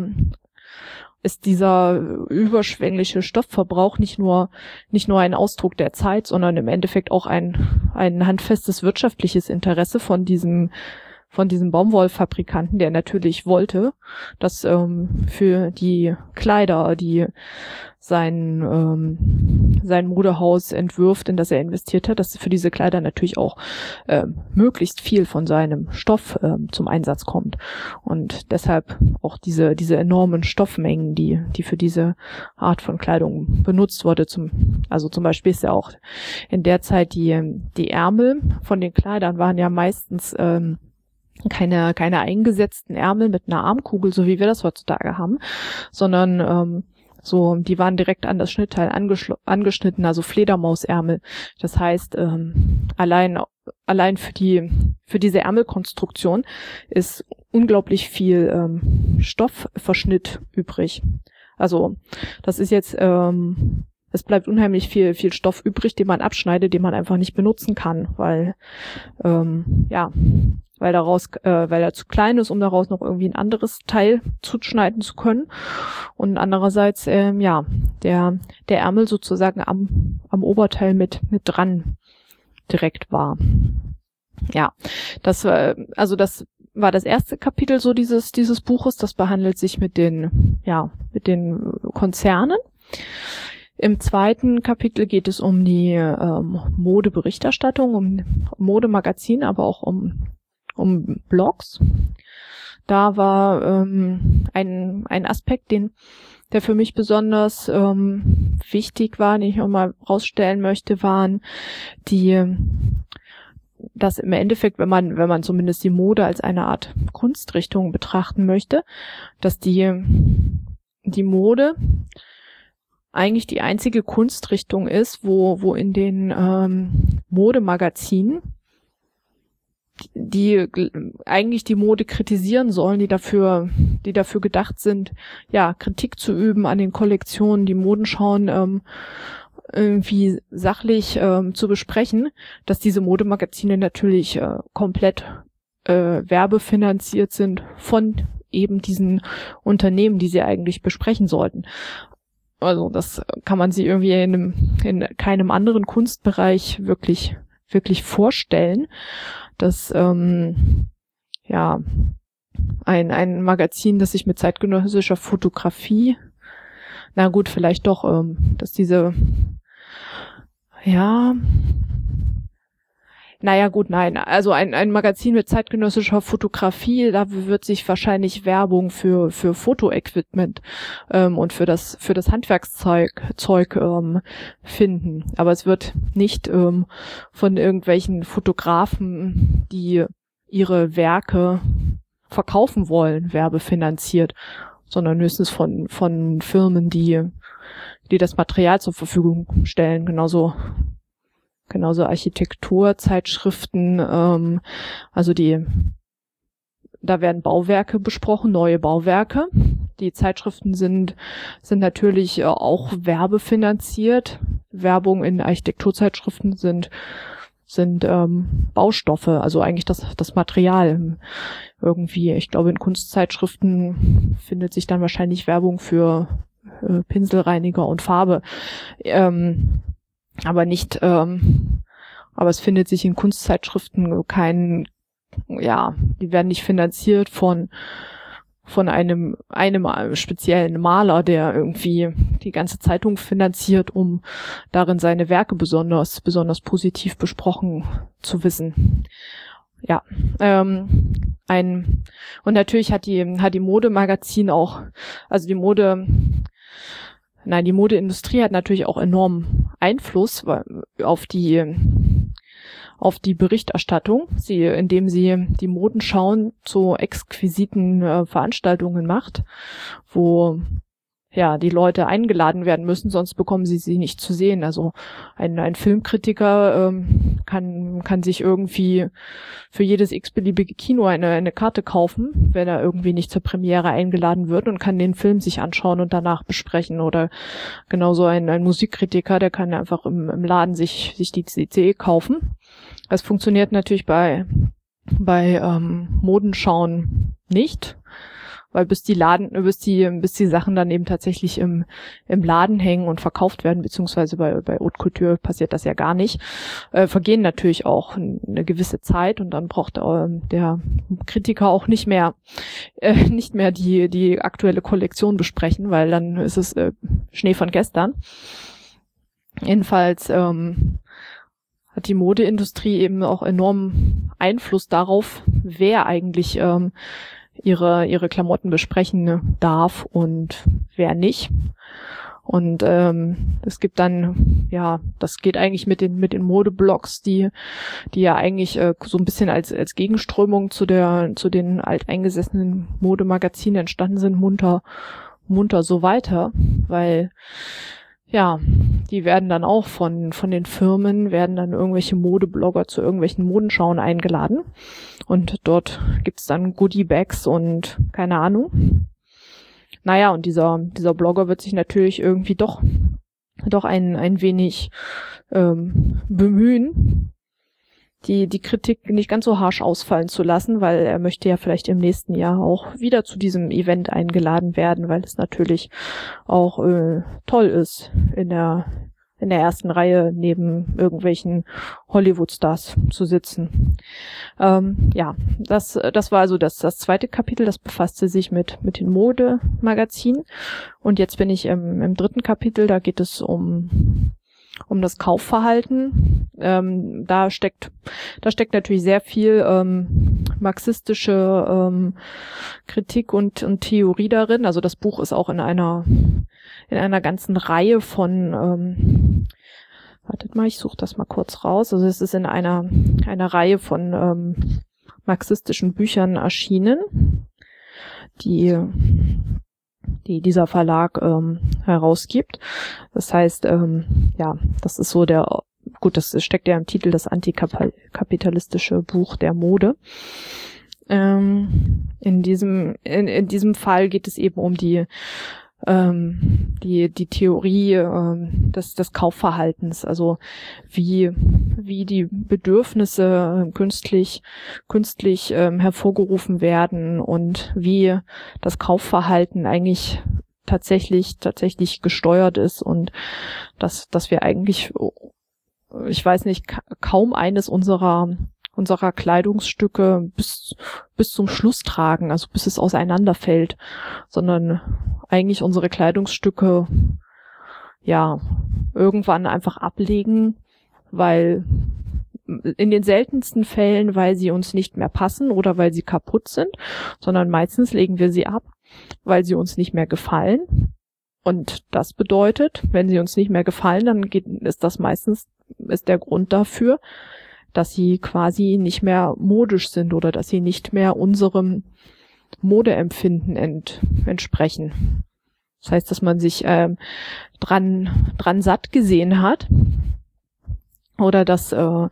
überschwängliche Stoffverbrauch nicht nur ein Ausdruck der Zeit, sondern im Endeffekt auch ein handfestes wirtschaftliches Interesse von diesem Baumwollfabrikanten, der natürlich wollte, dass für die Kleider, die sein Modehaus entwirft, in das er investiert hat, dass für diese Kleider natürlich auch möglichst viel von seinem Stoff zum Einsatz kommt. Und deshalb auch diese enormen Stoffmengen, die für diese Art von Kleidung benutzt wurde. Zum Beispiel ist ja auch in der Zeit die Ärmel von den Kleidern waren ja meistens keine eingesetzten Ärmel mit einer Armkugel, so wie wir das heutzutage haben, sondern die waren direkt an das Schnittteil angeschnitten, also Fledermausärmel. Das heißt, allein für diese Ärmelkonstruktion ist unglaublich viel Stoffverschnitt übrig. Also das ist jetzt es bleibt unheimlich viel Stoff übrig, den man abschneidet, den man einfach nicht benutzen kann, weil weil er zu klein ist, um daraus noch irgendwie ein anderes Teil zuschneiden zu können. Und andererseits, der Ärmel sozusagen am Oberteil mit dran direkt war. Ja, das war das erste Kapitel so dieses Buches. Das behandelt sich mit den Konzernen. Im zweiten Kapitel geht es um die Modeberichterstattung, um Modemagazin, aber auch um Blogs. Da war ein Aspekt, der für mich besonders wichtig war, den ich auch mal rausstellen möchte, waren dass im Endeffekt, wenn man zumindest die Mode als eine Art Kunstrichtung betrachten möchte, dass die Mode eigentlich die einzige Kunstrichtung ist, wo in den Modemagazinen, die eigentlich die Mode kritisieren sollen, die dafür gedacht sind, ja, Kritik zu üben an den Kollektionen, die Modenschauen irgendwie sachlich zu besprechen, dass diese Modemagazine natürlich komplett werbefinanziert sind von eben diesen Unternehmen, die sie eigentlich besprechen sollten. Also das kann man sich irgendwie in keinem anderen Kunstbereich wirklich vorstellen, dass ein Magazin, das sich mit zeitgenössischer Fotografie, na gut, vielleicht doch, dass diese also ein Magazin mit zeitgenössischer Fotografie, da wird sich wahrscheinlich Werbung für Fotoequipment und für das Handwerkszeug finden. Aber es wird nicht von irgendwelchen Fotografen, die ihre Werke verkaufen wollen, werbefinanziert, sondern höchstens von Firmen, die das Material zur Verfügung stellen, genauso Architekturzeitschriften, da werden Bauwerke besprochen, neue Bauwerke. Die Zeitschriften sind natürlich auch werbefinanziert. Werbung in Architekturzeitschriften sind Baustoffe, also eigentlich das Material. Irgendwie, ich glaube, in Kunstzeitschriften findet sich dann wahrscheinlich Werbung für Pinselreiniger und Farbe. Aber es findet sich in Kunstzeitschriften die werden nicht finanziert von einem speziellen Maler, der irgendwie die ganze Zeitung finanziert, um darin seine Werke besonders positiv besprochen zu wissen. Ja, und natürlich hat die Modemagazin auch, also die Modeindustrie hat natürlich auch enormen Einfluss auf die Berichterstattung, indem sie die Modenschauen zu exquisiten Veranstaltungen macht, wo die Leute eingeladen werden müssen, sonst bekommen sie nicht zu sehen. Also ein Filmkritiker kann sich irgendwie für jedes x-beliebige Kino eine Karte kaufen, wenn er irgendwie nicht zur Premiere eingeladen wird, und kann den Film sich anschauen und danach besprechen. Oder genauso ein Musikkritiker, der kann einfach im Laden sich die CD kaufen. Das funktioniert natürlich bei Modenschauen nicht, weil bis die Sachen dann eben tatsächlich im Laden hängen und verkauft werden, beziehungsweise bei Haute Couture passiert das ja gar nicht, vergehen natürlich auch eine gewisse Zeit, und dann braucht der Kritiker auch nicht mehr die aktuelle Kollektion besprechen, weil dann ist es Schnee von gestern. Jedenfalls hat die Modeindustrie eben auch enormen Einfluss darauf, wer eigentlich ihre Klamotten besprechen darf und wer nicht. Und es gibt dann, das geht eigentlich mit den Modeblogs, die ja eigentlich so ein bisschen als Gegenströmung zu den alteingesessenen Modemagazinen entstanden sind, munter so weiter, weil die werden dann auch von den Firmen, werden dann irgendwelche Modeblogger zu irgendwelchen Modenschauen eingeladen, und dort gibt's dann Goodie-Bags und keine Ahnung. Naja, und dieser Blogger wird sich natürlich irgendwie doch doch ein wenig bemühen, die Kritik nicht ganz so harsch ausfallen zu lassen, weil er möchte ja vielleicht im nächsten Jahr auch wieder zu diesem Event eingeladen werden, weil es natürlich auch toll ist, in der ersten Reihe neben irgendwelchen Hollywood-Stars zu sitzen. Das war also das zweite Kapitel, das befasste sich mit den Modemagazinen. Und jetzt bin ich im dritten Kapitel, da geht es um das Kaufverhalten. Da steckt natürlich sehr viel marxistische Kritik und Theorie darin. Also das Buch ist auch in einer ganzen Reihe von wartet mal, ich suche das mal kurz raus. Also es ist in einer Reihe von marxistischen Büchern erschienen, die dieser Verlag herausgibt. Das heißt, das ist so das steckt ja im Titel, das antikapitalistische Buch der Mode. In diesem Fall geht es eben um die Theorie des Kaufverhaltens, also wie die Bedürfnisse künstlich hervorgerufen werden und wie das Kaufverhalten eigentlich tatsächlich gesteuert ist und dass wir eigentlich, ich weiß nicht, kaum eines unserer Kleidungsstücke bis zum Schluss tragen, also bis es auseinanderfällt, sondern eigentlich unsere Kleidungsstücke irgendwann einfach ablegen, weil in den seltensten Fällen, weil sie uns nicht mehr passen oder weil sie kaputt sind, sondern meistens legen wir sie ab, weil sie uns nicht mehr gefallen. Und das bedeutet, wenn sie uns nicht mehr gefallen, dann ist der Grund dafür, dass sie quasi nicht mehr modisch sind oder dass sie nicht mehr unserem Modeempfinden entsprechen. Das heißt, dass man sich dran satt gesehen hat oder dass wir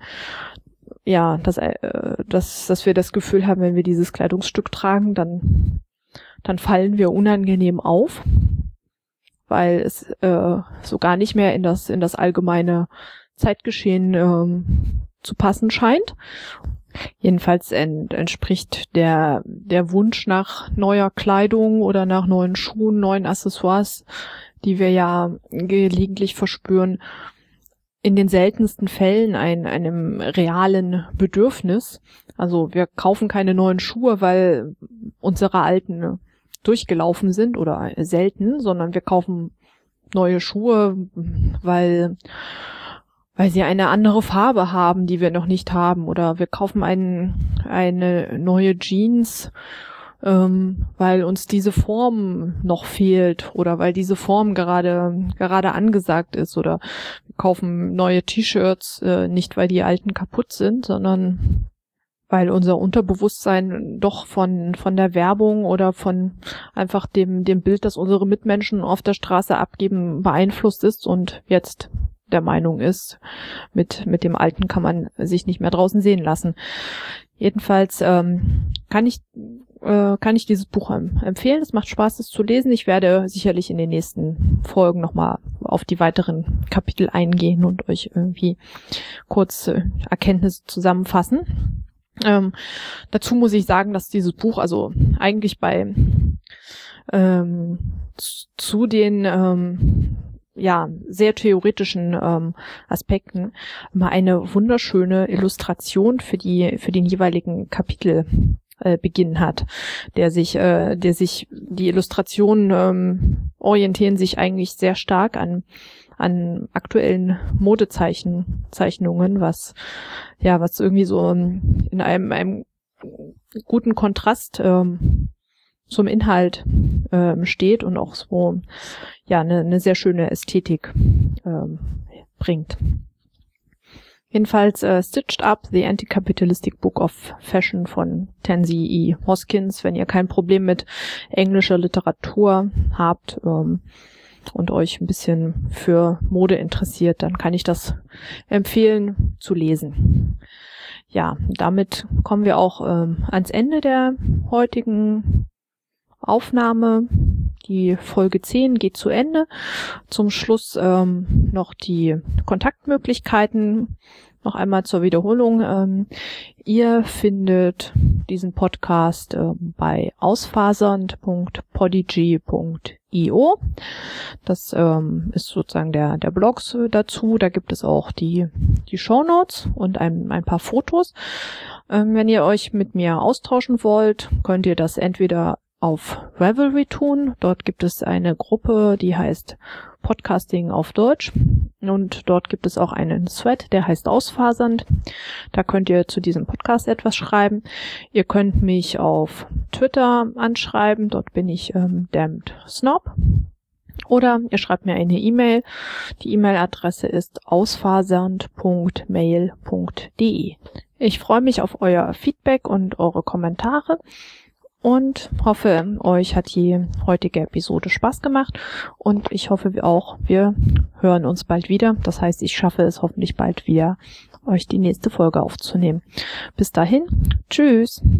das Gefühl haben, wenn wir dieses Kleidungsstück tragen, dann fallen wir unangenehm auf, weil es so gar nicht mehr in das allgemeine Zeitgeschehen zu passen scheint. Jedenfalls entspricht der Wunsch nach neuer Kleidung oder nach neuen Schuhen, neuen Accessoires, die wir ja gelegentlich verspüren, in den seltensten Fällen einem realen Bedürfnis. Also wir kaufen keine neuen Schuhe, weil unsere alten durchgelaufen sind oder selten, sondern wir kaufen neue Schuhe, weil sie eine andere Farbe haben, die wir noch nicht haben, oder wir kaufen eine neue Jeans, weil uns diese Form noch fehlt oder weil diese Form gerade angesagt ist, oder wir kaufen neue T-Shirts, nicht weil die alten kaputt sind, sondern weil unser Unterbewusstsein doch von der Werbung oder von einfach dem Bild, das unsere Mitmenschen auf der Straße abgeben, beeinflusst ist und jetzt der Meinung ist, mit dem Alten kann man sich nicht mehr draußen sehen lassen. Jedenfalls kann ich dieses Buch empfehlen. Es macht Spaß, es zu lesen. Ich werde sicherlich in den nächsten Folgen nochmal auf die weiteren Kapitel eingehen und euch irgendwie kurz Erkenntnisse zusammenfassen. Dazu muss ich sagen, dass dieses Buch also eigentlich zu den sehr theoretischen Aspekten immer eine wunderschöne Illustration für den jeweiligen Kapitelbeginn hat, die Illustrationen orientieren sich eigentlich sehr stark an aktuellen Modezeichnungen, was irgendwie so in einem guten Kontrast zum Inhalt steht und auch so eine sehr schöne Ästhetik bringt. Jedenfalls Stitched Up, The Anti-Capitalistic Book of Fashion von Tansy E. Hoskins. Wenn ihr kein Problem mit englischer Literatur habt und euch ein bisschen für Mode interessiert, dann kann ich das empfehlen zu lesen. Ja, damit kommen wir auch ans Ende der heutigen Aufnahme. Die Folge 10 geht zu Ende. Zum Schluss noch die Kontaktmöglichkeiten. Noch einmal zur Wiederholung. Ihr findet diesen Podcast bei ausfasernd.podigy.io. Das ist sozusagen der Blog dazu. Da gibt es auch die Shownotes und ein paar Fotos. Wenn ihr euch mit mir austauschen wollt, könnt ihr das entweder auf Ravelry tun. Dort gibt es eine Gruppe, die heißt Podcasting auf Deutsch. Und dort gibt es auch einen Thread, der heißt Ausfasernd. Da könnt ihr zu diesem Podcast etwas schreiben. Ihr könnt mich auf Twitter anschreiben. Dort bin ich Damned Snob. Oder ihr schreibt mir eine E-Mail. Die E-Mail-Adresse ist ausfasernd.mail.de. Ich freue mich auf euer Feedback und eure Kommentare. Und hoffe, euch hat die heutige Episode Spaß gemacht und ich hoffe wir hören uns bald wieder. Das heißt, ich schaffe es hoffentlich bald wieder, euch die nächste Folge aufzunehmen. Bis dahin, tschüss!